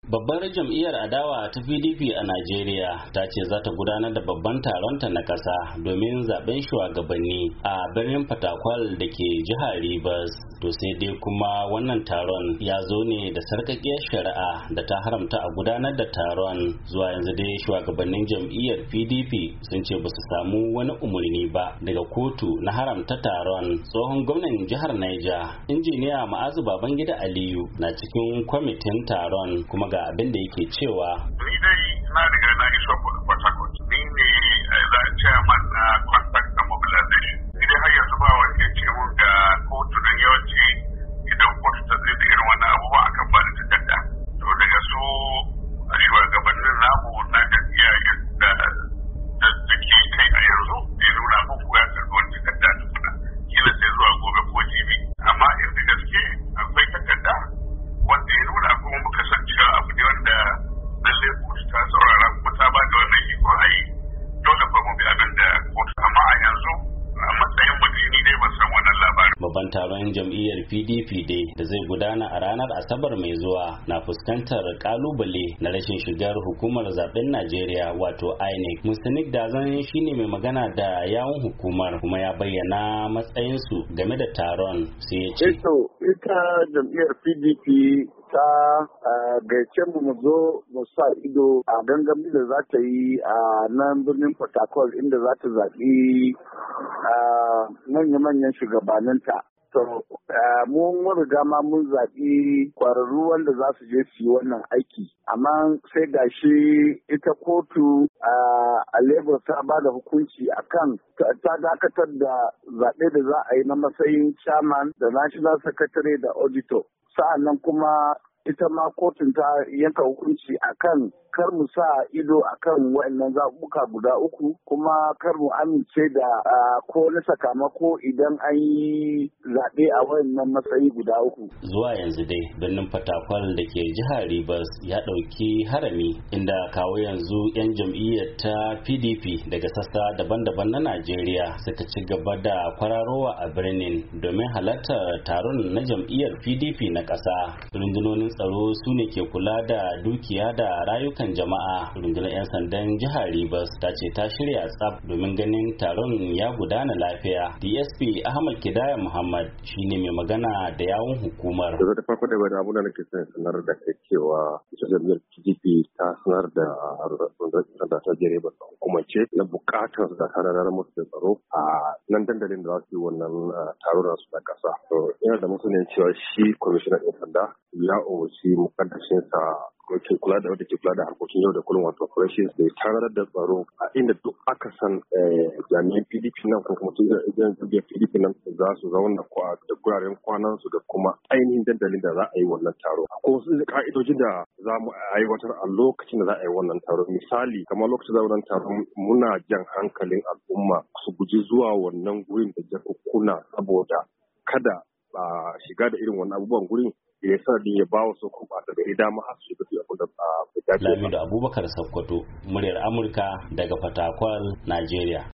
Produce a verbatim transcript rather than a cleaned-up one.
Babbar jam'iyyar adawa ta P D P a Najeriya ta ce za ta gudanar da babban taronta na ƙasa domin zaben shugabanni a birnin Fatakwal da ke jihar Rivers. To sai dai kuma wannan taron ya zo ne da sarƙaƙƙiyar shari'a da ta haramta a gudanar da taron. Zuwa yanzu dai shugabannin jam'iyyar P D P sun ce ba su samu wani umarni ba daga kotu na haramta taron. Tsohon gwamnan jihar Niger, injiniya Ma'azu Babangida Aliyu, na cikin kwamitin taron kuma ga abin da yake cewa ni dai na riga na iso Port Harcourt, ni ne za a chairman na contract and mobilization. Ni dai har yanzu ba wanda ya ce mun ga kotu don yawanci idan kotu ta zai da irin wannan abubuwa akan ba da takarda. To daga su a shugabannin namu na gaskiya da da suke kai a yanzu ya nuna mun ko ya karɓi wani takarda tukuna. Kila sai zuwa gobe ko jibi. Amma in da gaske akwai takarda wanda ya nuna kuma muka san cewa abu ne wanda lalle kotu ta saurara kuma ta ba da wannan iko a yi, dole fa mu bi abin da kotu, amma a yanzu a matsayin mutum ni dai ban san wannan labarin. Babban taron jam'iyyar P D P dai da zai gudana a ranar Asabar mai zuwa na fuskantar kalubale na rashin shigar hukumar zaben Najeriya wato I N E C. Mustanik Dazan shine mai magana da yawun hukumar kuma ya bayyana matsayinsu game da taron, sai ya ce ita jam'iyyar P D P ta gaice mu mu zo mu sa ido a gangamin da za ta yi a nan birnin Port Harcourt inda za ta zaɓi manya-manyan shugabanninta. To, mun riga ma mun zaɓi ƙwararru wanda za su je su yi wannan aiki. Amma sai gashi ita kotu a Lagos ta ba da hukunci akan ta dakatar da zaɓe da za a yi na matsayin chairman da national secretary da auditor. Sa'an nan kuma ita ma kotun ta yanka hukunci akan kar mu sa ido akan waɗannan zaɓuɓɓuka guda uku, kuma kar mu amince da ko na sakamako idan an yi zaɓe a waɗannan matsayi guda uku. Zuwa yanzu dai birnin Fatakwal da ke jihar Rivers ya ɗauki harami, inda kawo yanzu 'yan jam'iyyar ta P D P daga sassa daban-daban na Najeriya suka ci gaba da kwararowa a birnin domin halartar taron na jam'iyyar P D P na ƙasa. Rundunonin tsaro su ne ke kula da dukiya da rayukan jama'a. Rundunar 'yan sandan jihar Rivers ta ce ta shirya tsaf domin ganin taron ya gudana lafiya. D S P Ahmad Kidaya Muhammad shine mai magana da yawun hukumar. Da da farko da wani abu da nake son sanar da kai cewa jam'iyyar P D P ta sanar da rundunar ta jere ba hukumance na bukatar da ta ranar musu da tsaro a nan dandalin da za su yi wannan taron su na kasa. To yana da musulun cewa shi kwamishinan 'yan sanda ya umarci mukaddashinsa ke kula da wadda ke kula da harkokin yau da kullum wato operations da tarar da tsaro a inda duk aka san jami'an P D P nan ko kuma jami'an P D P nan za su zauna da guraren kwanan su da kuma ainihin dandalin da za a yi wannan taro. Akwai wasu ka'idojin da za mu aiwatar a lokacin da za a yi wannan taro. Misali kamar lokacin da wannan taro muna jan hankalin al'umma su guji zuwa wannan gurin da jakukkuna saboda kada a shiga da irin wannan abubuwan gurin ya sa din ya ba wasu kuɓata da dama har su yi abin da ba Lamido Abubakar Sakkwato, muryar Amurka daga Fatakwal, Najeriya.